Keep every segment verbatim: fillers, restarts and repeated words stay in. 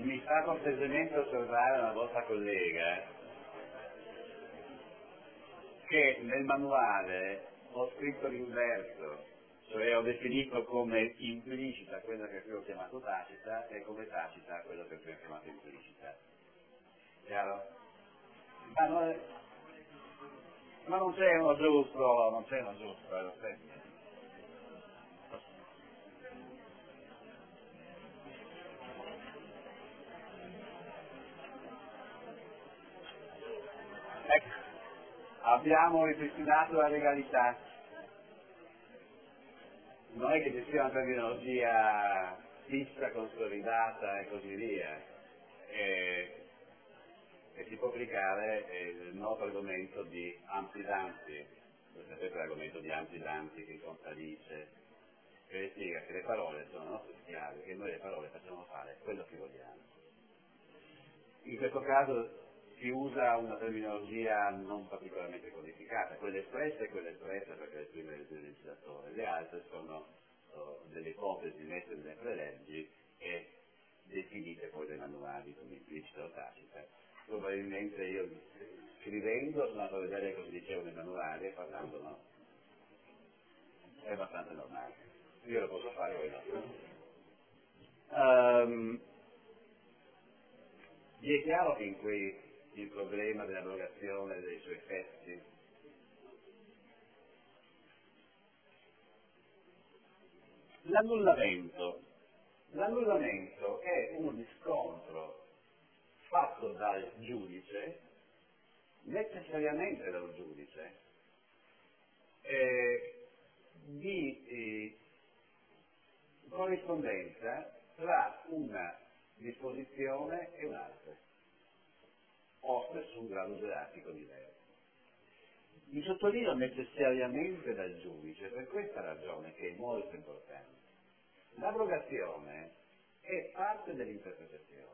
Mi fa cortesemente osservare una vostra collega che nel manuale ho scritto l'inverso, cioè ho definito come implicita quella che qui ho chiamato tacita e come tacita quello che qui ho chiamato implicita. Chiaro? Ma non, è, ma non c'è uno giusto, non c'è uno giusto, lo stesso. Ecco, abbiamo ripristinato la legalità. Non è che ci sia una terminologia fissa, consolidata e così via. E, e si può applicare eh, il noto argomento di amplidanti, sapete l'argomento di amplidanti che contraddice, che spiega che le parole sono nostre schiavi, che noi le parole facciamo fare quello che vogliamo. In questo caso si usa una terminologia non particolarmente codificata, quelle espresse e quelle espresse perché le esprime il legislatore, le altre sono uh, delle ipotesi messe nelle preleggi e definite poi dai manuali come implicita o tacita. Probabilmente io scrivendo sono andato a vedere cosa dicevano i manuali e parlando no. È abbastanza normale. Io lo posso fare o no. Um, vi è chiaro che in cui il problema dell'abrogazione e dei suoi effetti l'annullamento l'annullamento è un riscontro fatto dal giudice, necessariamente dal giudice, eh, di eh, corrispondenza tra una disposizione e un'altra, poste su un grado gerarchico diverso. Mi sottolineo necessariamente dal giudice per questa ragione che è molto importante. L'abrogazione è parte dell'interpretazione.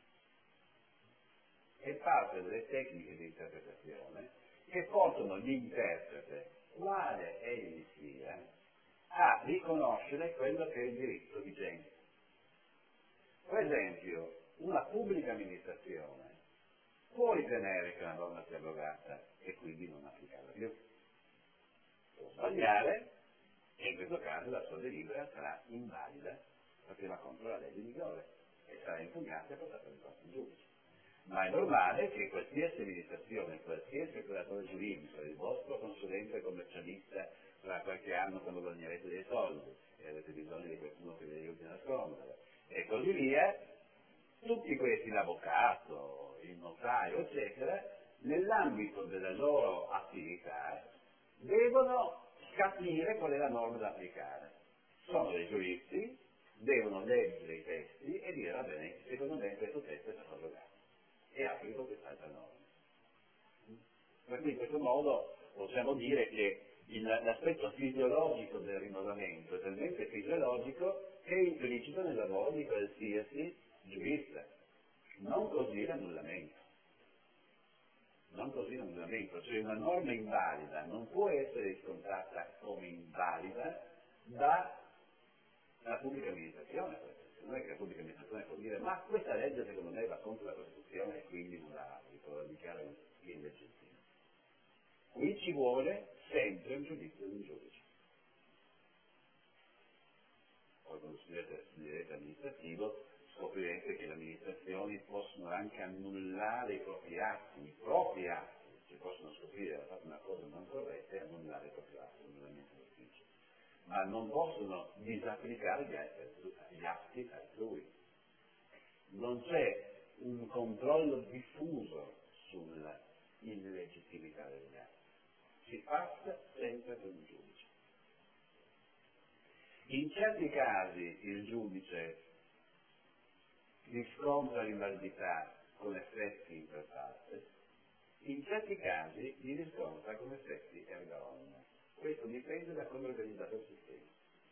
È parte delle tecniche di interpretazione che portano l'interprete, quale egli sia, a riconoscere quello che è il diritto vigente. Per esempio, una pubblica amministrazione può ritenere che una norma sia abrogata e quindi non applicarla più. Può sbagliare e in questo caso la sua delibera sarà invalida perché va contro la legge in vigore e sarà impugnata e portata di fronte al giudice. Ma è normale che qualsiasi amministrazione, qualsiasi operatore giuridico, il vostro consulente commercialista tra qualche anno quando guadagnerete dei soldi e avete bisogno di qualcuno che vi aiuti a nascondere e così via, tutti questi, l'avvocato, il notaio, eccetera, nell'ambito della loro attività devono capire qual è la norma da applicare. Sono dei giuristi, devono leggere i testi e dire va bene, secondo me questo testo è stato abrogato e applico quest'altra norma. Per cui in questo modo possiamo dire che il, l'aspetto fisiologico del rinnovamento è talmente fisiologico che è implicito nel lavoro di qualsiasi giurista. Non così l'annullamento. Non così l'annullamento, cioè una norma invalida non può essere riscontrata come invalida dalla pubblica amministrazione, per esempio. Non è che la pubblica amministrazione può dire ma questa legge secondo me va contro la Costituzione e quindi non la applico, la dichiaro illegittima. Qui ci vuole sempre un giudizio di un giudice. Poi quando studiate il diritto amministrativo scoprirete che le amministrazioni possono anche annullare i propri atti, i propri atti, si possono scoprire che hanno fatto una cosa non corretta e annullare i propri atti, annullamento d'ufficio, ma non possono disapplicare gli atti, gli atti altrui. Non c'è un controllo diffuso sull'illegittimità degli atti, si passa sempre per un giudice. In certi casi il giudice riscontra l'invalidità con effetti inter partes, in certi casi li riscontra con effetti erga omnes. Questo dipende da come è organizzato il sistema.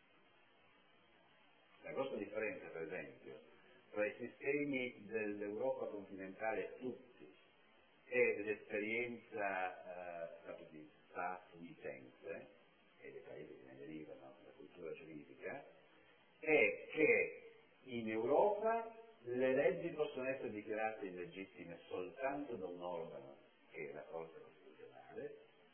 La grossa differenza, per esempio, tra i sistemi dell'Europa continentale tutti e l'esperienza eh, statunitense e dei paesi che ne derivano dalla cultura giuridica è che in Europa le leggi possono dichiarate illegittime soltanto da un organo che è la Corte Costituzionale,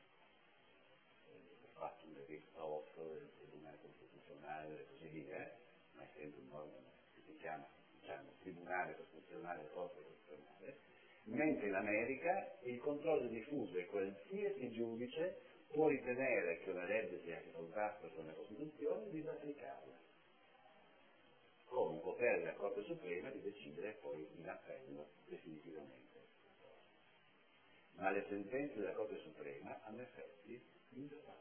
il fatto del rispetto del Tribunale Costituzionale e così via, ma è sempre un organo che si chiama, diciamo, Tribunale Costituzionale e Corte Costituzionale, mentre in America il controllo diffuso è qualsiasi giudice può ritenere che una legge sia in contrasto con la Costituzione e disapplicarla, con un potere della Corte Suprema di decidere poi in appello definitivamente. Ma le sentenze della Corte Suprema hanno effetti immediati.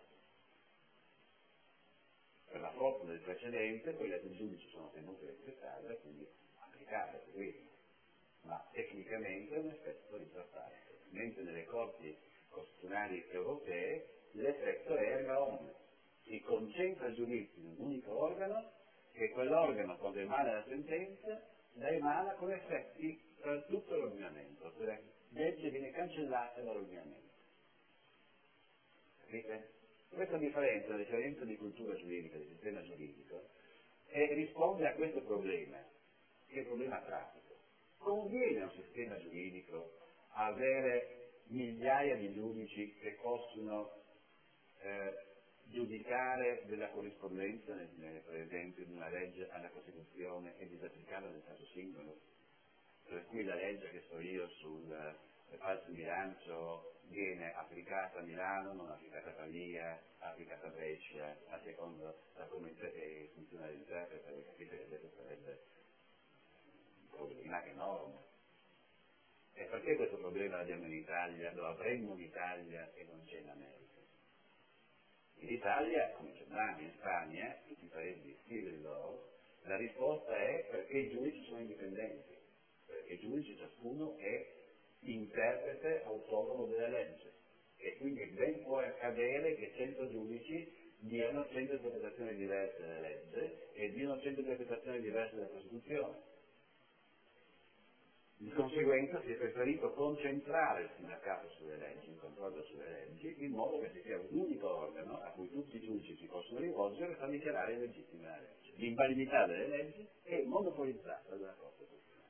Per la forza del precedente, poi le giudici sono tenuti a rispettarla e quindi applicare, seguirla. Ma tecnicamente è un effetto impattante, mentre nelle corti costituzionali europee l'effetto è erga omnes, si concentra il giudizio in un unico organo e quell'organo quando emana la sentenza la emana con effetti per tutto l'ordinamento, cioè la legge viene cancellata dall'ordinamento. Capite? Questa differenza, la differenza di cultura giuridica, di sistema giuridico, eh, risponde a questo problema, che è il problema pratico. Conviene a un sistema giuridico avere migliaia di giudici che possono eh, giudicare della corrispondenza, nel, nel, per esempio, di una legge alla Costituzione e disapplicarla nel caso singolo? Per cui la legge che so io sul falso bilancio viene applicata a Milano, non applicata a Pavia, applicata a Brescia, a seconda da come funziona l'interprete, perché capite che questo sarebbe un problema enorme. E perché questo problema l'abbiamo in Italia, lo avremmo in Italia e non c'è in America? In Italia, come in Germania, in Spagna, tutti i paesi di civil law, la risposta è perché i giudici sono indipendenti, perché i giudici ciascuno è interprete autonomo della legge e quindi ben può accadere che cento giudici diano cento interpretazioni diverse della legge e diano cento interpretazioni diverse della Costituzione. Di conseguenza si è preferito concentrare il sindacato sulle leggi, il controllo sulle leggi, in modo che ci sia un unico organo a cui tutti i giudici si possono rivolgere per dichiarare illegittima la legge. L'invalidità delle leggi è monopolizzata dalla Corte Costituzionale.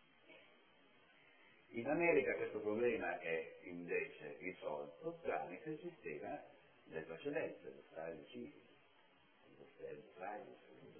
In America questo problema è invece risolto tramite il sistema del precedente, del stare civile, del stare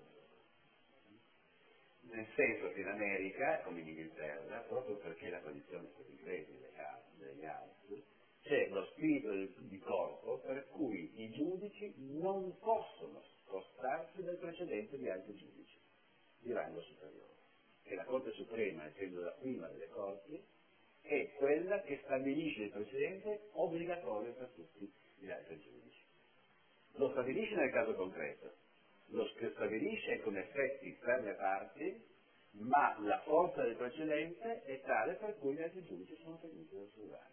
nel senso che in America, come in Inghilterra, proprio perché la tradizione è così credibile degli altri, c'è lo spirito di corpo per cui i giudici non possono scostarsi dal precedente di altri giudici di rango superiore. E la Corte Suprema, essendo la prima delle corti, è quella che stabilisce il precedente obbligatorio per tutti gli altri giudici. Lo stabilisce nel caso concreto, lo stabilisce con effetti per le parti, ma la forza del precedente è tale per cui gli altri giudici sono tenuti ad osservare.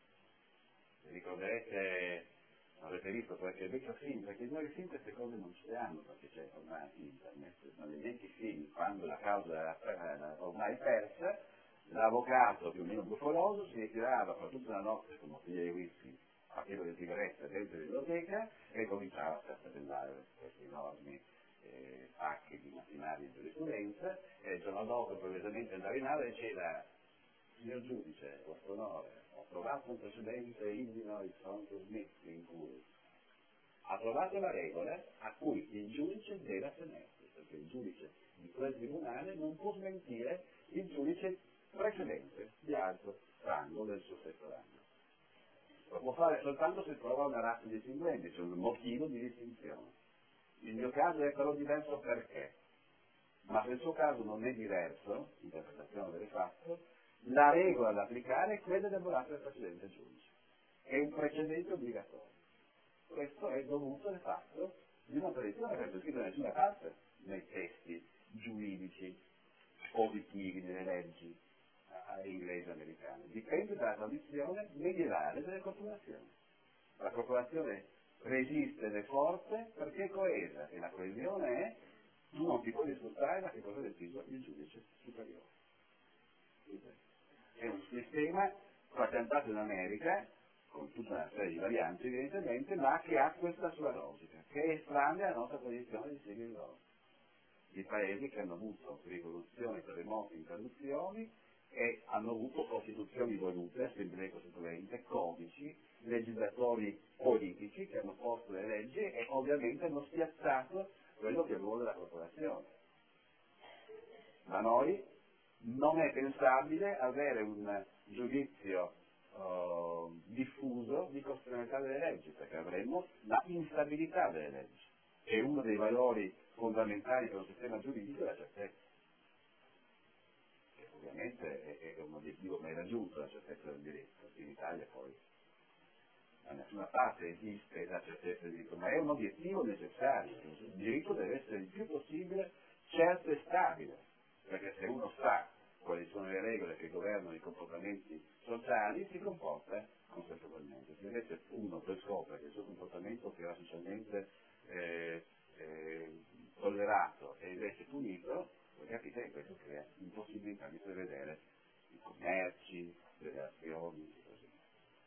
Ricorderete, avrete visto qualche vecchio film, perché noi film queste cose non ce le hanno, perché c'è ormai internet, ma nei vecchi film, quando la causa era ormai persa, l'avvocato più o meno bufaloso si ritirava per tutta la notte con bottiglie di whisky, faceva le sigarette dentro la biblioteca e cominciava a scartabellare questi enormi eh, pacchi di macchinari di giurisprudenza e il giorno dopo improvvisamente andava in aula e diceva: signor giudice, vostro onore, ho trovato un precedente Illinois contro Smith in cui ha trovato la regola a cui il giudice deve attenersi, perché il giudice di quel tribunale non può smentire il giudice precedente di alto rango del suo stesso rango. Lo può fare soltanto se trova una razza distinguente, cioè un motivo di distinzione. Il mio caso è però diverso perché? Ma se il suo caso non è diverso, interpretazione del fatto, la regola da applicare è quella elaborata dal precedente giudice. È un precedente obbligatorio. Questo è dovuto al fatto di una tradizione che non è scritta da nessuna parte nei testi giuridici positivi delle leggi inglesi e americane. Dipende dalla tradizione medievale delle corporazioni. La corporazione resiste ed è forte perché è coesa e la coesione è tu non ti puoi disfruttare da che cosa ha deciso il giudice superiore. È un sistema patentato in America con tutta una serie di varianti evidentemente, ma che ha questa sua logica, che è estranea alla nostra tradizione di civil law. I paesi che hanno avuto rivoluzioni, terremoti, interruzioni e hanno avuto costituzioni volute, assemblee costituenti, codici, legislatori politici che hanno posto le leggi e ovviamente hanno spiazzato quello che vuole la corporazione. Da noi non è pensabile avere un giudizio uh, diffuso di costituzionalità delle leggi, perché avremmo la instabilità delle leggi. E uno dei valori fondamentali per un sistema giuridico è la certezza. Che ovviamente è, è un obiettivo mai raggiunto, la certezza del diritto. In Italia poi da nessuna parte esiste la certezza del diritto, ma è un obiettivo necessario. Il diritto deve essere il più possibile certo e stabile, perché se uno sa quali sono le regole che governano i comportamenti sociali, si comporta consapevolmente. Se invece uno poi scopre che il suo comportamento sia socialmente eh, eh, tollerato e invece punito, voi capite che questo crea impossibilità di prevedere i commerci, le relazioni e così via.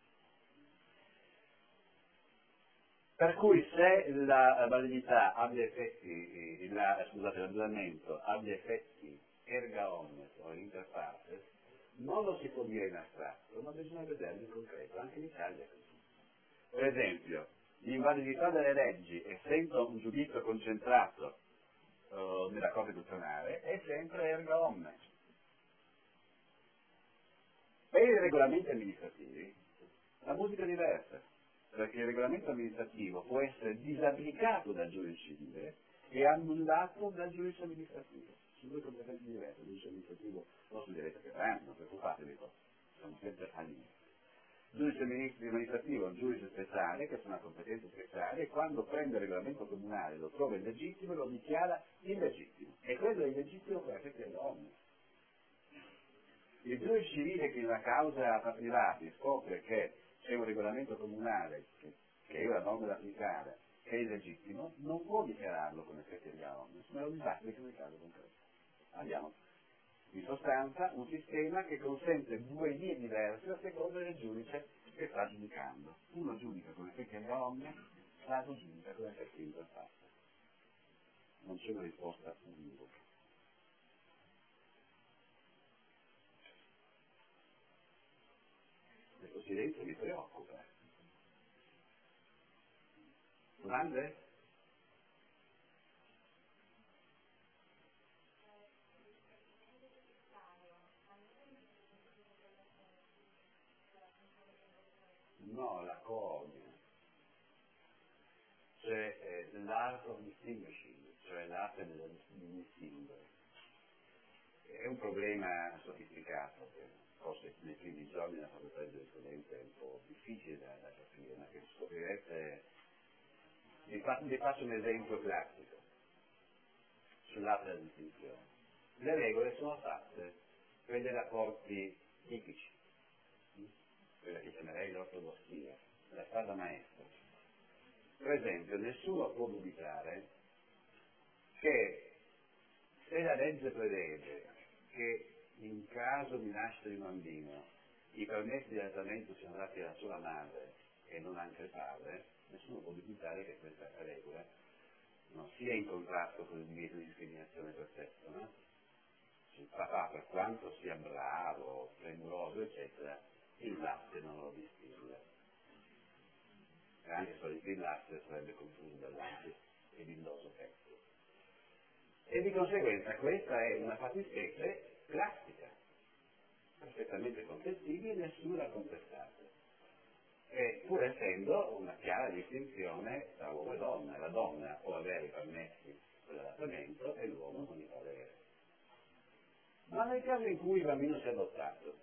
Per cui se la validità abbia effetti, la, scusate, l'aggiornamento abbia effetti erga omnes o inter partes, non lo si può dire in astratto, ma bisogna vederlo in concreto, anche in Italia è così. Per esempio, l'invalidità delle leggi, essendo un giudizio concentrato uh, nella Corte Costituzionale, è sempre erga omnes. Per i regolamenti amministrativi la musica è diversa, perché il regolamento amministrativo può essere disapplicato dal giudice civile e annullato dal giudice amministrativo. Sono due competenze diverse, il giudice amministrativo lo studierete che tanto, non preoccupatevi, sono sempre all'inizio. Il giudice amministrativo è un giudice speciale, che sono competenze speciali, e quando prende il regolamento comunale lo trova illegittimo e lo dichiara illegittimo. E quello è illegittimo per effetti delle omnes. Il giudice civile che in una causa tra privati scopre che c'è un regolamento comunale che, che è una norma da applicare, che è illegittimo, non può dichiararlo come effetti delle omnes, ma lo disapplica nel caso concreto. Abbiamo in sostanza un sistema che consente due vie diverse a seconda del giudice che sta giudicando. Uno giudica con effetti delle omnes, l'altro giudica con effetti inter partes. Non c'è una risposta univoca. Questo silenzio mi preoccupa. Domande? No, la coordina. C'è eh, l'art of distinguishing, cioè l'arte di distinguere. È un problema sofisticato, che forse nei primi giorni della facoltà di giurisprudenza è un po' difficile da, da capire, ma che scoprirete. Vi, fa, vi faccio un esempio classico sull'arte della distinzione. Le regole sono fatte per dei rapporti tipici, quella che chiamerei l'ortodossia, la strada maestra. Per esempio, nessuno può dubitare che se la legge prevede che in caso di nascita di un bambino i permessi di allattamento siano dati alla sola madre e non anche al padre, nessuno può dubitare che questa regola non sia in contrasto con il divieto di discriminazione perfetto, no? Il papà, per quanto sia bravo, premuroso, eccetera, il latte non lo distilla. E anche se lo distillasse sarebbe confuso dal latte e villoso petto. E di conseguenza questa è una fattispecie classica, perfettamente contestibile, nessuno l'ha contestata. E pur essendo una chiara distinzione tra uomo e donna, la donna può avere i permessi per l'adattamento e l'uomo non li può avere. Ma nel caso in cui il bambino sia adottato,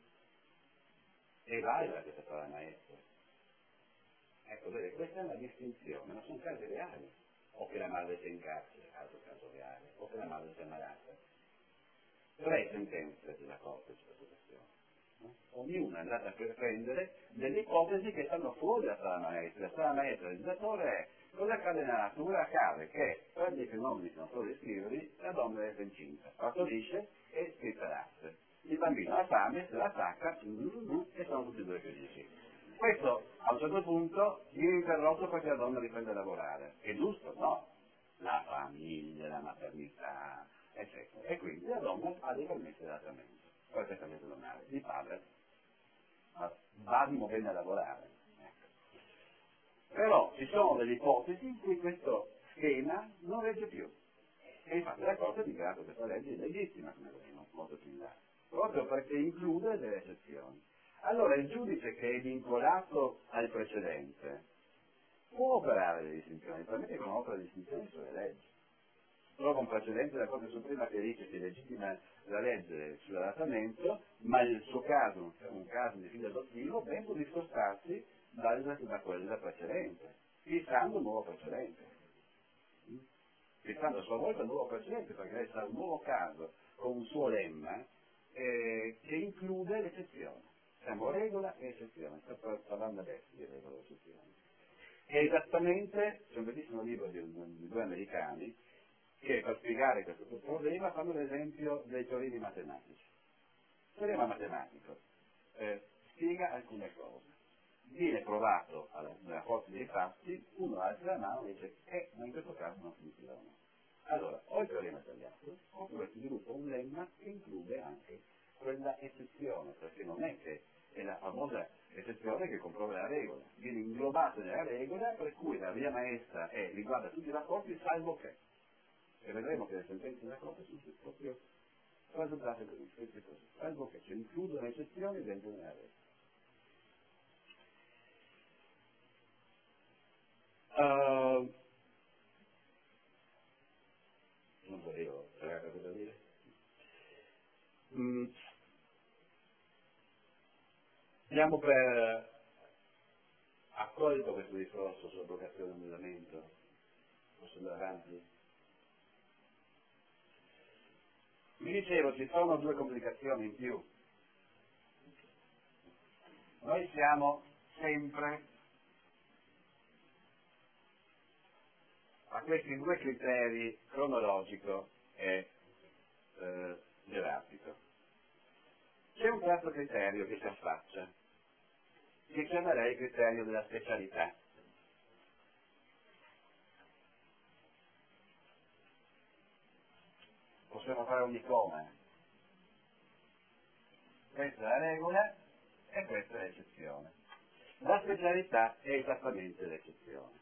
è valida questa parola maestra. Ecco, vede, questa è una distinzione, ma sono casi reali. O che la madre sia in carcere, altro caso reale, o che la madre sia malata. Tre sentenze della Corte su questa questione. No? Ognuna è andata a prendere delle ipotesi che stanno fuori dalla strada maestra. La strada maestra del legislatore è: cosa accade nella natura? Accade che per dei fenomeni che non so descriverli, la donna resta incinta, partorisce e spizza latte. Il bambino ha fame, se la attacca e sono tutti e due felici. Questo a un certo punto viene interrotto perché la donna riprende a lavorare. È giusto? No. La famiglia, la maternità, eccetera. E quindi la donna ha dei permessi di adattamento. perfettamente normale, il padre vadimo bene a lavorare. Ecco. Però ci sono delle ipotesi in cui questo schema non regge più. E infatti la Corte ha dichiarato questa legge illegittima, come vedremo molto più in là, proprio perché include delle eccezioni. Allora il giudice che è vincolato al precedente può operare le distinzioni, permette che non opera le distinzioni sulle leggi. Trova un precedente della Corte Suprema che dice che legittima la legge sull'adattamento, ma il suo caso, un caso di figlio adottivo, ben può discostarsi da, da quella precedente, fissando un nuovo precedente. Fissando a sua volta un nuovo precedente, perché resta un nuovo caso con un suo lemma eh, che include l'eccezione. Siamo regola e eccezione, sto parlando adesso di regola e eccezione. È esattamente, c'è un bellissimo libro di, di due americani che per spiegare questo problema fanno l'esempio dei teoremi matematici. Il teorema matematico eh, spiega alcune cose. Viene provato alla, nella forza dei fatti, uno alza la mano e dice eh, ma in questo caso non funziona. Allora, o il teorema è sbagliato, oppure si sviluppa un lemma che include anche quella eccezione, perché non è che è la famosa eccezione che comprova la regola, viene inglobata nella regola, per cui la via maestra è riguarda tutti i rapporti salvo che. E vedremo che le sentenze della Corte sono proprio presentate così, scritte così, salvo che, cioè includono le eccezioni dentro nella regola. Uh, non volevo, c'era cosa da dire? Mm. Diamo per accolto questo discorso sull'abrogazione dell'annullamento. Posso andare avanti? Vi dicevo, ci sono due complicazioni in più. Noi siamo sempre a questi due criteri, cronologico e eh, gerarchico. C'è un terzo criterio che si affaccia, che chiamerei il criterio della specialità. Possiamo fare ogni coma. Questa è la regola e questa è l'eccezione. La specialità è esattamente l'eccezione.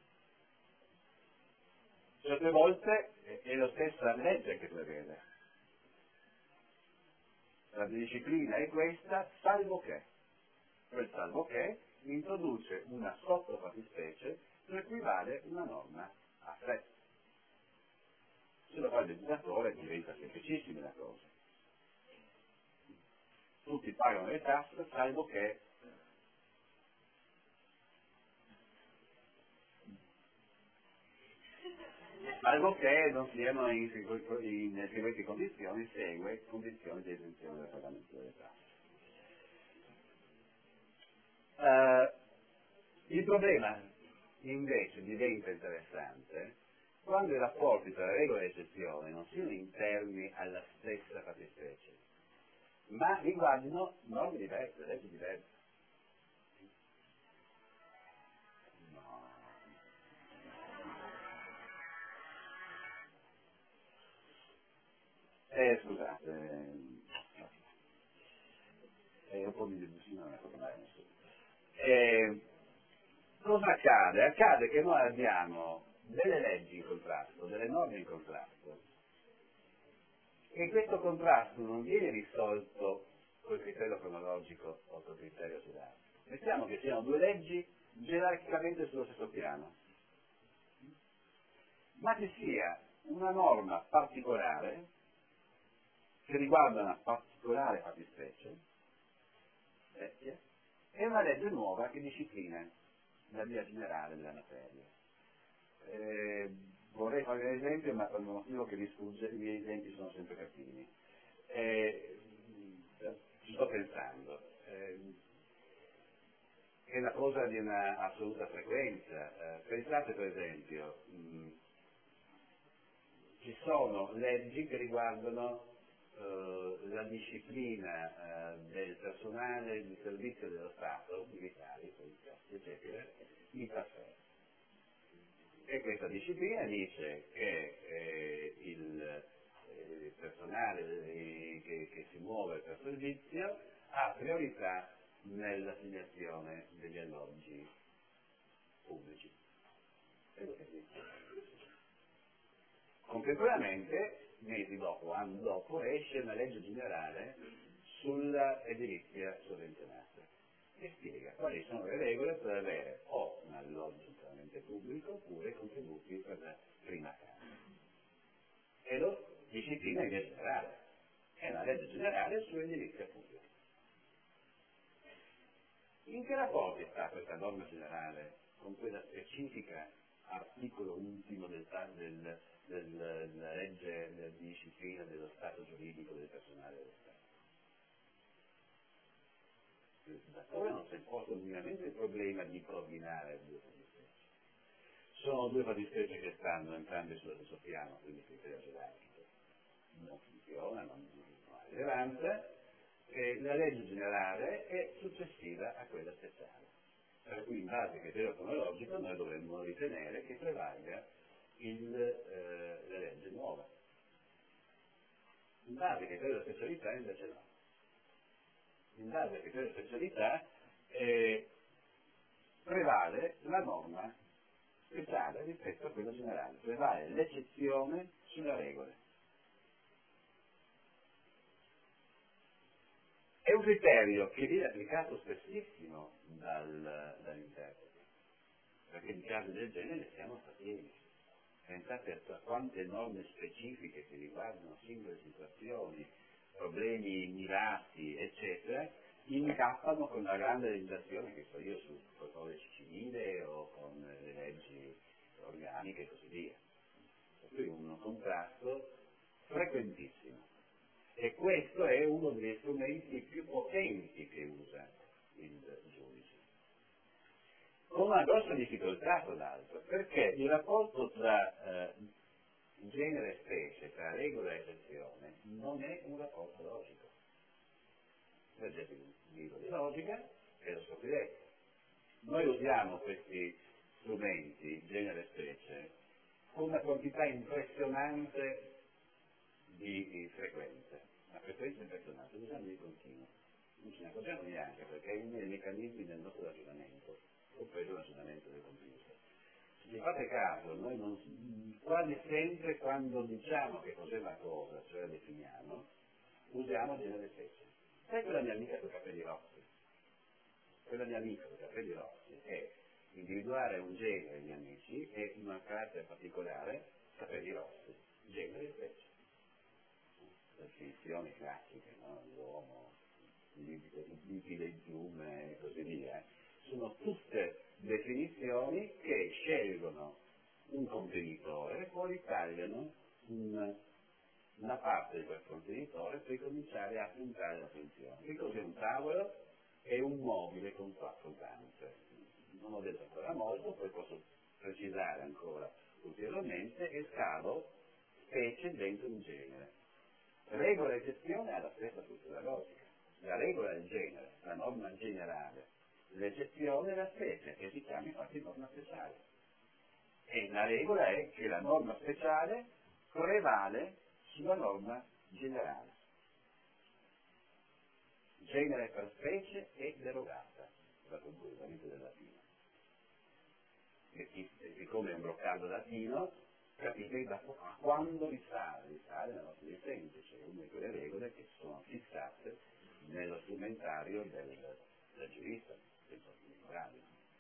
Certe volte è la stessa legge che prevede. La disciplina è questa, salvo che. Quel salvo che introduce una sottofattispecie per cui vale una norma a sé. Se lo fa il legislatore diventa semplicissima la cosa. Tutti pagano le tasse, salvo che salvo che non siano in, in seguenti condizioni, segue condizioni di esenzione del pagamento delle tasse. Uh, il problema invece diventa interessante quando i rapporti tra regola e eccezione non siano interni alla stessa fattispecie, ma riguardino norme diverse, leggi diverse. No. Eh, scusate, è un po' di debussino, non è proprio mai nessuno. Eh, cosa accade? Accade che noi abbiamo delle leggi in contrasto, delle norme in contrasto, e questo contrasto non viene risolto col criterio cronologico o col criterio gerarchico. Mettiamo che siano due leggi gerarchicamente sullo stesso piano, ma ci sia una norma particolare che riguarda una particolare fattispecie vecchia e una legge nuova che disciplina la via generale della materia. Eh, vorrei fare un esempio, ma per un motivo che vi sfugge, i miei esempi sono sempre cattivi. Eh, ci sto pensando. Eh, è una cosa di una assoluta frequenza. Eh, pensate per esempio, mh, ci sono leggi che riguardano eh, la disciplina eh, del personale di servizio dello Stato, militari, poliziotti, eccetera, in trasferta. E questa disciplina dice che eh, il, eh, il personale, i che, che si muove per servizio ha priorità nell'assegnazione degli alloggi pubblici. Credo che sia. Contemporaneamente, mesi dopo, anni dopo, esce una legge generale sulla edilizia sovvenzionata, che spiega quali sono le regole per avere o un alloggio interamente pubblico oppure contributi per la prima casa. E lo disciplina in via generale. È una legge generale sull'edilizia pubblica. In che rapporto sta questa norma generale con quella specifica articolo ultimo del, del, del, della legge di disciplina dello stato giuridico del personale dello Stato? Da ora non si è posto minimamente il problema di coordinare le due fattispecie. Sono due fattispecie che stanno entrambe sullo stesso piano, quindi il criterio gerarchico non funziona, non, non ha rilevanza, e la legge generale è successiva a quella speciale. Per cui in base al criterio cronologico noi dovremmo ritenere che prevalga il, eh, la legge nuova. In base al criterio della specialità invece no. In base al criterio della specialità eh, prevale la norma speciale rispetto a quella generale, prevale l'eccezione sulla regola. È un criterio che viene applicato spessissimo dal, dall'interprete, perché in casi del genere siamo stati. Pensate a quante norme specifiche che riguardano singole situazioni, problemi mirati, eccetera, incappano con la grande legislazione che so io sul codice civile o con le leggi organiche e così via. Per cui un contrasto frequentissimo. E questo è uno degli strumenti più potenti che usa il giudice. Con una grossa difficoltà, tra l'altro, perché il rapporto tra eh, genere e specie, tra regola e eccezione, non è un rapporto logico. Leggete il libro di logica e lo scoprirete. Noi usiamo questi strumenti, genere e specie, con una quantità impressionante di, di frequenza, una frequenza impressionante, lo usiamo di continuo. Non ce ne accorgiamo neanche perché è uno dei meccanismi del nostro ragionamento, compreso il ragionamento del computer. Se ci fate caso, noi non, quasi sempre quando diciamo che cos'è una cosa, cioè la definiamo, usiamo genere e specie. Sai quella mia amica con i capelli rossi? Quella mia amica con i capelli rossi è individuare un genere di amici e un carattere particolare, capelli rossi, genere e specie. Definizioni classiche, no? L'uomo, liquido in piume e così via, sono tutte definizioni che scelgono un contenitore e poi tagliano un, una parte di quel contenitore per cominciare a puntare l'attenzione. Che cos'è un tavolo? È un mobile con quattro zampe. Non ho detto ancora molto, poi posso precisare ancora ulteriormente, e scavo specie dentro un genere. Regola e eccezione ha la stessa struttura logica. La regola è il genere, la norma generale. L'eccezione è la specie, che si chiama infatti norma speciale. E la regola è che la norma speciale prevale sulla norma generale. Genere per specie è derogata dal comportamento del latino. E siccome è un brocardo latino, capite da a quando risale? Risale nella nostra vita semplice, è una di quelle regole che sono fissate nello strumentario del, del giurista, del morale.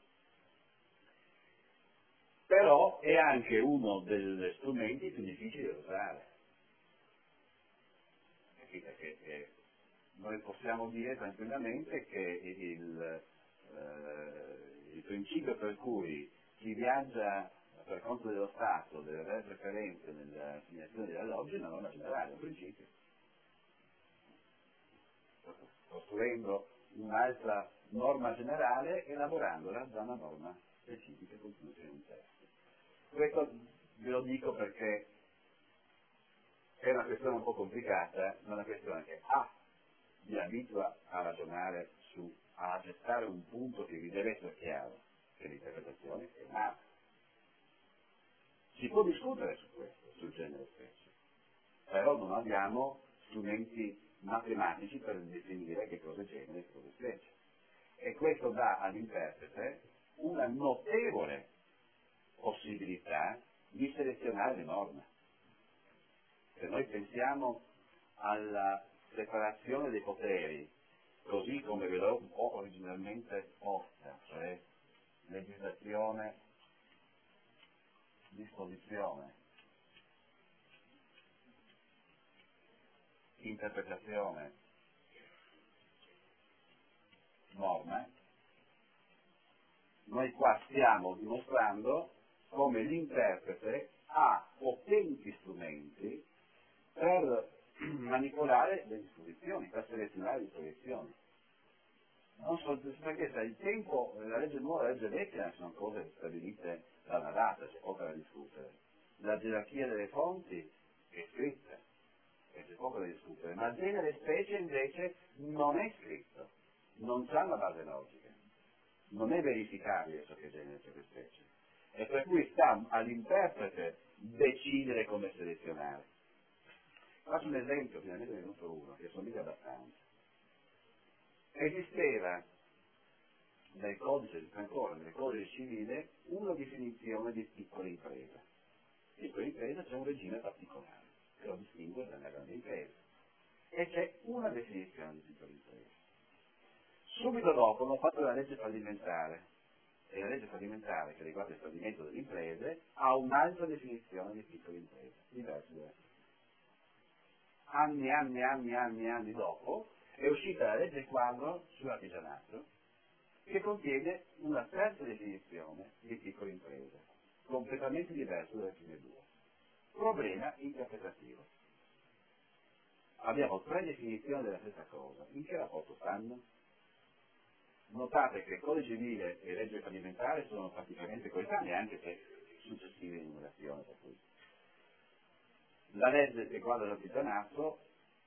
Però è anche uno degli strumenti più difficili da usare. Capite che eh, noi possiamo dire tranquillamente che il, eh, il principio per cui chi viaggia per conto dello Stato deve avere preferenze nell'assegnazione degli alloggi è una norma generale, un principio. Costruendo un'altra norma generale, elaborandola da una norma specifica contenuta in un testo. Questo ve lo dico perché è una questione un po' complicata, ma una questione che A vi abitua a ragionare su, a accettare un punto che vi deve essere chiaro, che l'interpretazione è un'altra. Si può discutere su questo, sul genere specie, però non abbiamo strumenti matematici per definire che cosa è genere e che cosa è specie. E questo dà all'interprete una notevole possibilità di selezionare le norme. Se noi pensiamo alla separazione dei poteri, così come ve l'ho un po' originalmente posta, cioè legislazione, disposizione, interpretazione, norma, noi qua stiamo dimostrando come l'interprete ha potenti strumenti per manipolare le disposizioni, per selezionare le disposizioni. Non so, perché sai, il tempo, la legge nuova e la legge vecchia sono cose stabilite da una data, c'è poco da discutere. La gerarchia delle fonti è scritta e c'è poco da discutere, ma genere e specie invece non è scritto, non c'ha una base logica, non è verificabile ciò che è genere e ciò che è specie. E per cui sta all'interprete decidere come selezionare. Faccio un esempio, finalmente ne è venuto uno, che somiglia abbastanza. Esisteva nel codice, ancora nel codice civile, una definizione di piccola impresa. Piccola impresa c'è un regime particolare che lo distingue dalla grande impresa. E c'è una definizione di piccola impresa. Subito dopo hanno fatto la legge fallimentare, e la legge fallimentare che riguarda il fallimento delle imprese ha un'altra definizione di piccola impresa, diversa da questa. Anni, anni, anni, anni, anni dopo è uscita la legge quadro sull'artigianato che contiene una terza definizione di piccola impresa, completamente diversa dalle prime due. Problema interpretativo. Abbiamo tre definizioni della stessa cosa. In che rapporto stanno? Notate che il codice civile e legge fallimentare sono praticamente coetanei, anche se successive in numerazione. Per cui la legge che riguarda l'artigianato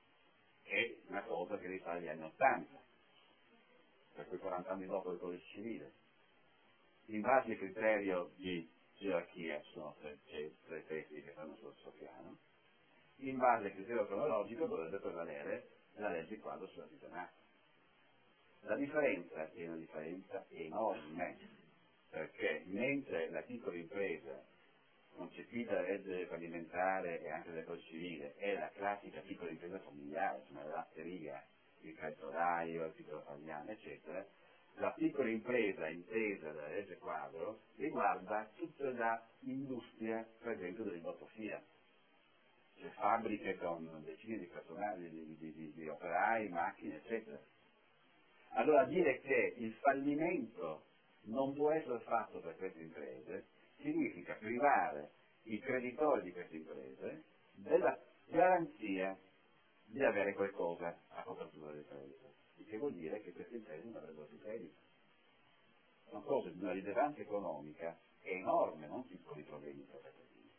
è una cosa che risale agli anni ottanta, per cui quaranta anni dopo il codice civile. In base al criterio di gerarchia ci sono tre, tre testi che stanno sullo stesso piano, in base al criterio cronologico dovrebbe prevalere la legge quadro sull'artigianato. La differenza è una differenza enorme, perché mentre la piccola impresa concepita dalla legge fallimentare e anche dal codice civile è la classica piccola impresa familiare, insomma la latteria, il calzolaio, il piccolo fagliano, eccetera, la piccola impresa intesa dalla legge quadro riguarda tutta l'industria, per esempio, dell'imbottofia, cioè fabbriche con decine di personali, di, di, di, di operai, macchine, eccetera. Allora dire che il fallimento non può essere fatto per queste imprese significa privare i creditori di queste imprese della garanzia di avere qualcosa a copertura del credito, il che vuol dire che queste imprese non avrebbero più credito. Sono cose di una rilevanza economica enorme, non piccoli problemi interpretativi.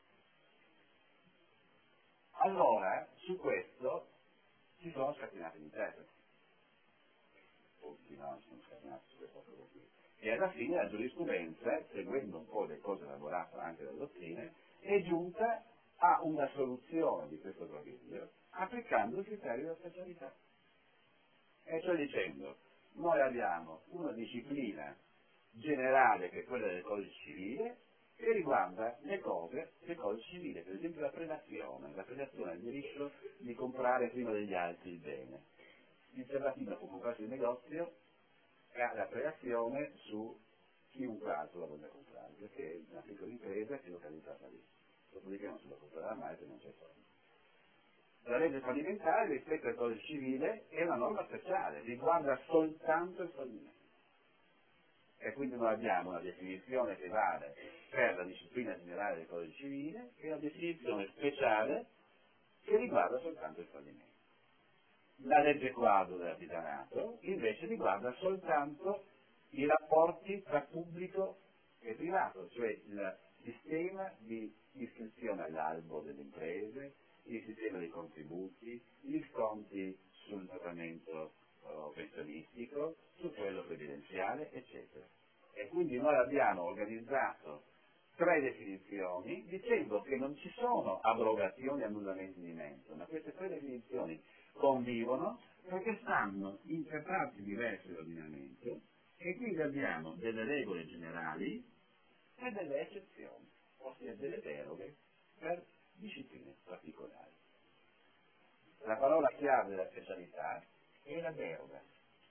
Allora, su questo si sono scatenati gli interpreti. Tutti no, si sono scatenati su questa cosa qui. E alla fine la giurisprudenza, seguendo un po' le cose elaborate anche dalle dottrine, è giunta a una soluzione di questo groviglio applicando il criterio della specialità. E cioè dicendo, noi abbiamo una disciplina generale che è quella del codice civile che riguarda le cose del codice civile, per esempio la prelazione. La prelazione è il diritto di comprare prima degli altri il bene. Il servatino può comprarsi il negozio e ha la prelazione su chiunque altro la voglia comprare, perché è una piccola impresa che è localizzata lì. Dopodiché non se la comprerà mai perché non c'è soldi. La legge fallimentare rispetto al codice civile è una norma speciale, riguarda soltanto il fallimento. E quindi noi abbiamo una definizione che vale per la disciplina generale del codice civile e una definizione speciale che riguarda soltanto il fallimento. La legge quadro dell'artigianato invece riguarda soltanto i rapporti tra pubblico e privato, cioè il sistema di iscrizione all'albo delle imprese, il sistema dei contributi, gli sconti sul trattamento uh, pensionistico, su quello previdenziale, eccetera. E quindi noi abbiamo organizzato tre definizioni dicendo che non ci sono abrogazioni e annullamenti di mento, ma queste tre definizioni convivono perché stanno in tre parti diverse dell'ordinamento e quindi abbiamo delle regole generali e delle eccezioni, ossia delle deroghe per discipline particolari. La parola chiave della specialità è la deroga.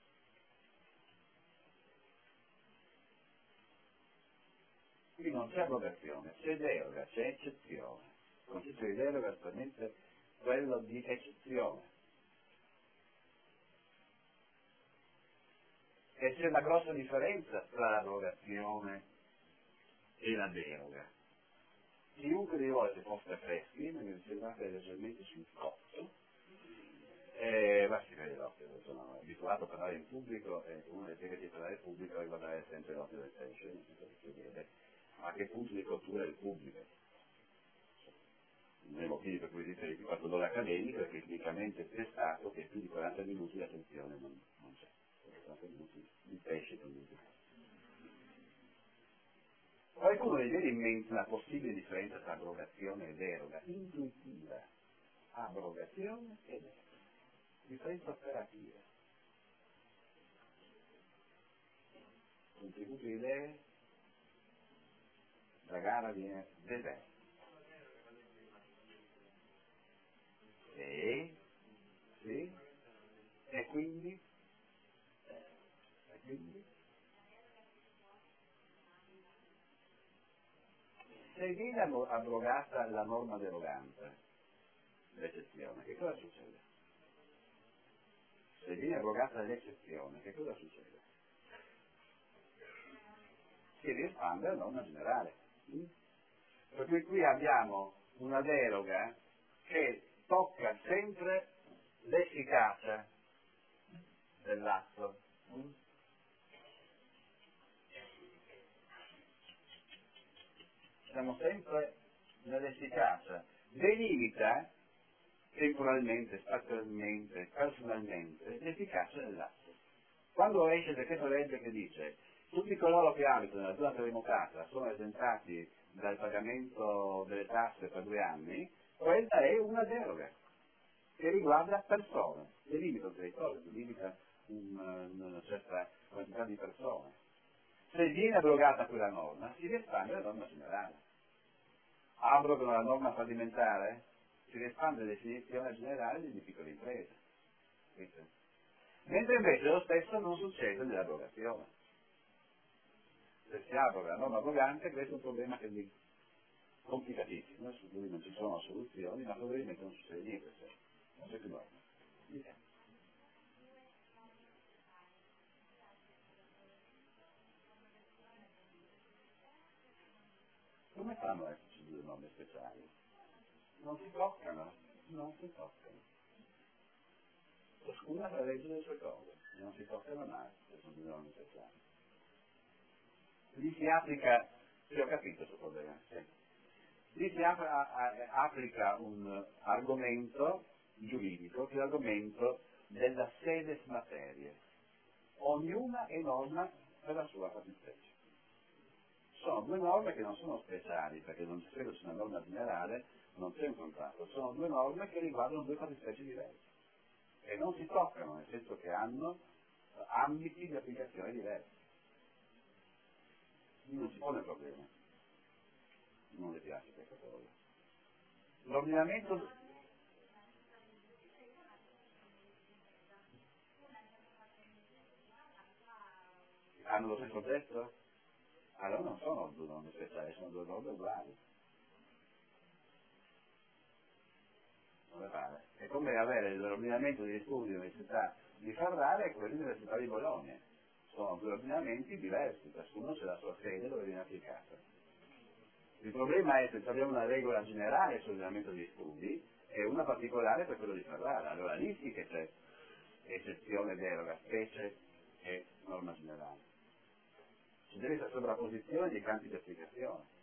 Qui non c'è abrogazione, c'è deroga, c'è eccezione. Il concetto di deroga è assolutamente quello di eccezione. E c'è una grossa differenza tra l'abrogazione e la deroga. Chiunque di voi si fosse freschi, mi sembrate leggermente sul cotto, e ma si vede l'occhio, sono abituato a parlare in pubblico e uno dei segreti di parlare in pubblico è guardare sempre l'occhio del pesce, nel senso che si vede a che punto di cottura è il pubblico. Uno dei motivi per cui esiste il quarto d'ora accademico è che tecnicamente testato che più di quaranta minuti la tensione non, non c'è. quaranta minuti il pesce quindi. Qualcuno vi viene in mente una possibile differenza tra abrogazione e deroga? Intuitiva. Abrogazione e deroga. Differenza operativa. Contributo di idee, la gara viene deserta. Sì, sì, e quindi? E quindi? Se viene abrogata la norma derogante, l'eccezione, che cosa succede? Se viene abrogata l'eccezione, che cosa succede? Si riespande la norma generale. Per cui qui abbiamo una deroga che tocca sempre l'efficacia dell'atto. Siamo sempre nell'efficacia. Delimita temporalmente, spazionalmente, personalmente l'efficacia dell'atto. Quando esce il decreto legge che dice tutti coloro che abitano nella zona terremotata sono esentati dal pagamento delle tasse per due anni, questa è una deroga che riguarda persone, delimita un territorio, delimita un, una certa quantità di persone. Se viene abrogata quella norma, si riespande la norma generale. Abrogano la norma fallimentare, si riespande la definizione generale di piccole imprese. Mentre invece lo stesso non succede nell'abrogazione. Se si abroga la norma abrogante, questo è un problema che è complicatissimo, su cui non ci sono soluzioni, ma probabilmente non succede niente, se non c'è più norma. Come fanno a esserci due norme speciali? Non si toccano, non si toccano. Ciascuna fa legge le sue cose, non si toccano mai, se sono due norme speciali. Lì si applica, sì ho capito questo problema, sì. Lì si apra, a, a, applica un argomento giuridico che è l'argomento della sedes materie. Ognuna è norma per la sua fattispecie. Sono due norme che non sono speciali, perché non c'è credo sia una norma generale, non c'è un contratto, sono due norme che riguardano due fattispecie diverse e non si toccano, nel senso che hanno ambiti di applicazione diversi. Non si pone il problema, non le piace questa cosa. L'ordinamento hanno lo stesso oggetto? Allora non sono due norme speciali, sono due norme uguali. Non le pare. È come avere l'ordinamento degli studi dell'Università di Ferrara e quelli dell'Università di Bologna. Sono due ordinamenti diversi, ciascuno c'è la sua sede dove viene applicata. Il problema è se abbiamo una regola generale sull'ordinamento degli studi e una particolare per quello di Ferrara. Allora lì sì che c'è eccezione, deroga, specie e norma generale. Ci deve essere sovrapposizione dei campi di applicazione.